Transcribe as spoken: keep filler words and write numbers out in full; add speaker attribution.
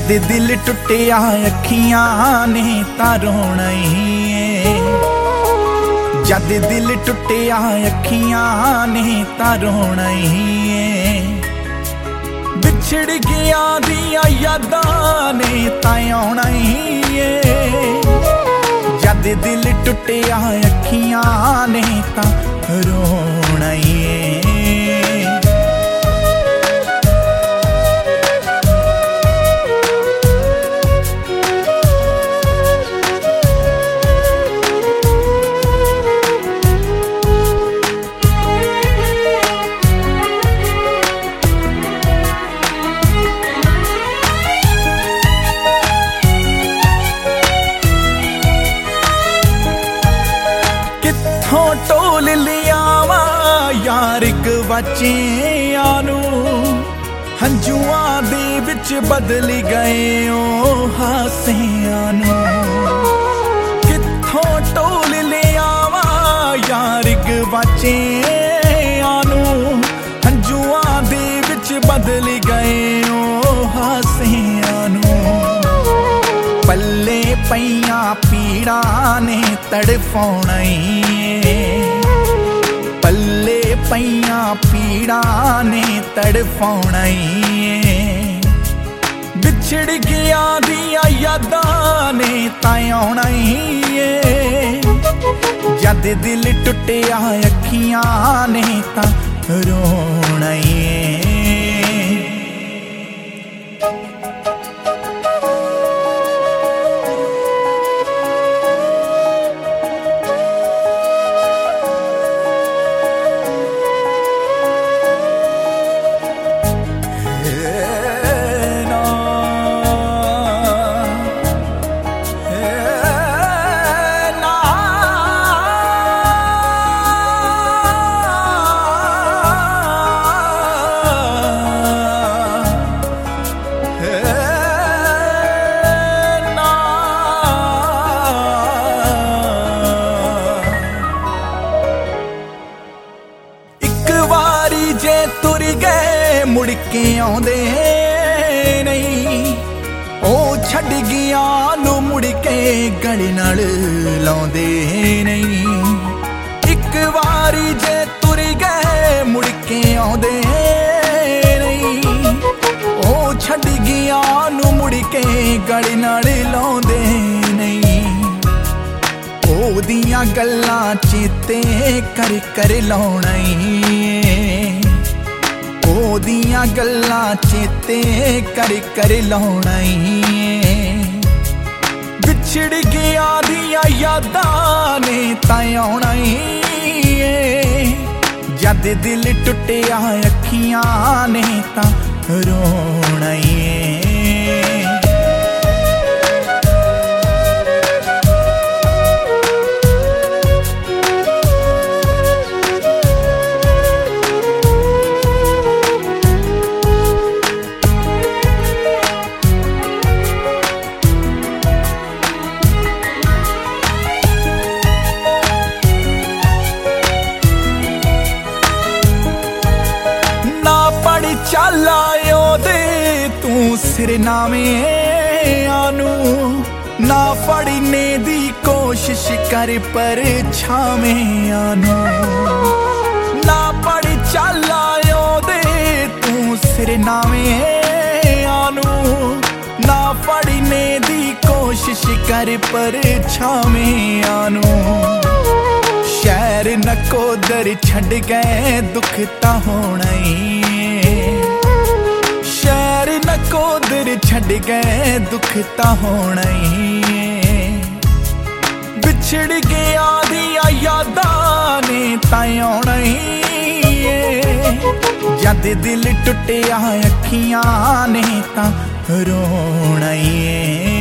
Speaker 1: जद दिल टुटिया अखियां ने तां रोना ही है। जद दिल टुटिया अखियां ने तां रोना ही है। बिछड़ गया दिया यादां ने तां आउणा ही है। जद दिल टुटिया अखियां ने तां रोना ही है। टोल लियावा यार गवाचिया नू हंजुआं दे विच बदल गए ओ हासियां नू। कित्थों टोल लियावा यार गवाचिया नू हंजुआं दे विच बदल गए ओ हासियां नू। पल्ले पईयां पीड़ा ने तड़फाउणा ही। पल्ले पईयां पीड़ा ने तड़फाउणा ही। बिछड़ गया दिया यादां ने तां आउणा ही। जद दिल टुटिया अखियां ने तां रोना ही। जे तुर गए मुड़ के आउंदे नहीं। ओ छड़ गया नू मुड़ के गले नाल लाउंदे नहीं। एक वारी जे तुर गए मुड़ के आउंदे नहीं। ओ छड़ गया नू मुड़ के गले नाल लाउंदे नहीं। ओदियां गल्लां चेते कर कर लाउणा ही। ओदियां गल्लां चेते कर कर लाउणा ही। बिछड़ गया दिया यादां ने तां आउणा ही। जद दिल टुटिया अखियां ने तां रोना ही। चल आयो दे तू सिरनामे आनू। ना फड़ने दी कोशिश कर पर छावे आनू। ना पड़ चल आयो दे तू सिरनामे आनू। ना फड़ने दी कोशिश कर पर छावे आनू। शहर नकोदर छड़ गए दुख तां होना ही। शहर नकोदर छड़ गए दुख तां होना ही। बिछड़ गया दिया यादां ने तां आउणा ही। जद दिल टुटिया अखियां ने तां रोना ही।